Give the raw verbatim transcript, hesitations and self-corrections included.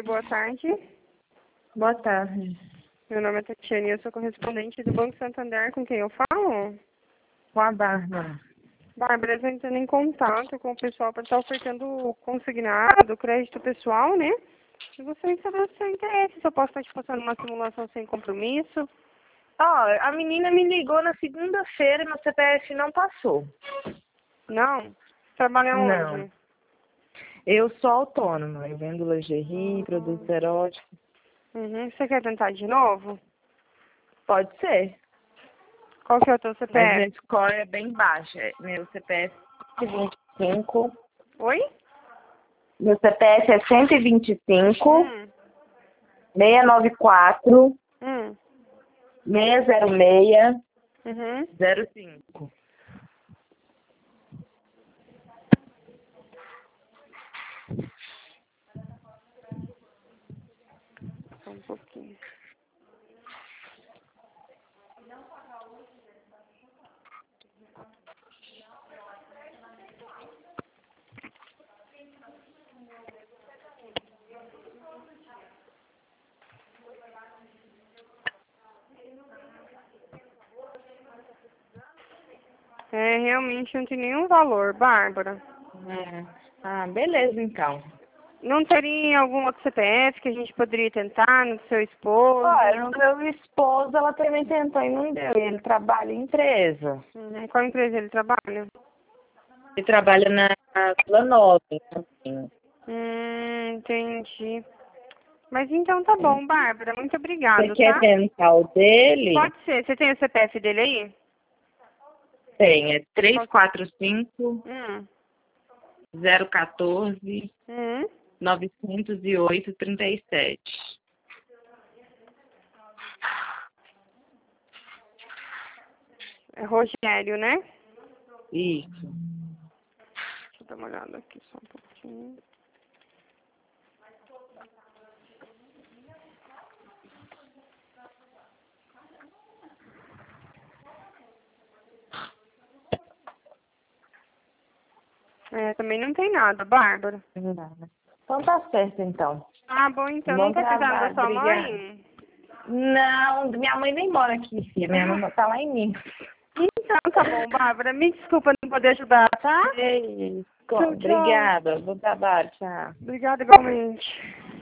boa tarde. Boa tarde. Meu nome é Tatiane e eu sou correspondente do Banco Santander. Com quem eu falo? Com a Bárbara. Bárbara, estou entrando em contato com o pessoal para estar ofertando consignado, crédito pessoal, né? E gostaria de saber o seu interesse, se eu posso estar te passando uma simulação sem compromisso. Ó, a menina me ligou na segunda-feira e meu C P F não passou. Não? Trabalha Não. onde? Eu sou autônoma, eu vendo lingerie, produtos eróticos. Uhum. Você quer tentar de novo? Pode ser, Qual que é o teu mas meu C P F? score é bem baixo. É- Meu C P F é vinte e cinco. Oi? Meu C P F é cento e vinte e cinco, Hum. seiscentos e noventa e quatro, Hum. seiscentos e seis, Uhum. zero cinco. Só um pouquinho. É, realmente não tem nenhum valor, Bárbara. É. Ah, beleza então. Não teria algum outro C P F que a gente poderia tentar no seu esposo? Olha, o meu esposo, ela também tentou e não deu. Ele trabalha em empresa. Uhum. Qual empresa ele trabalha? Ele trabalha na Vila Nova, assim. Hum, entendi. Mas então tá bom, Bárbara. Muito Você obrigada, quer tá? tentar o dele? Pode ser. Você tem o C P F dele aí? Tem, é três Qual- quatro cinco, Hum. zero um quatro, Hum. nove zero oito, três sete. É Rogério, né? Isso. Deixa eu dar uma olhada aqui só um pouquinho. É, também não tem nada, Bárbara. Então tá certo, então. Ah, bom, então. Não Bom tá precisando da trabalho, sua obrigada. mãe? Não, minha mãe nem mora aqui, filha. Minha mãe tá lá em Minas. Então tá bom, Bárbara. Me desculpa não poder ajudar, tá? É isso. Tchau, tchau. Obrigada. Bom trabalho, tchau. Obrigada igualmente.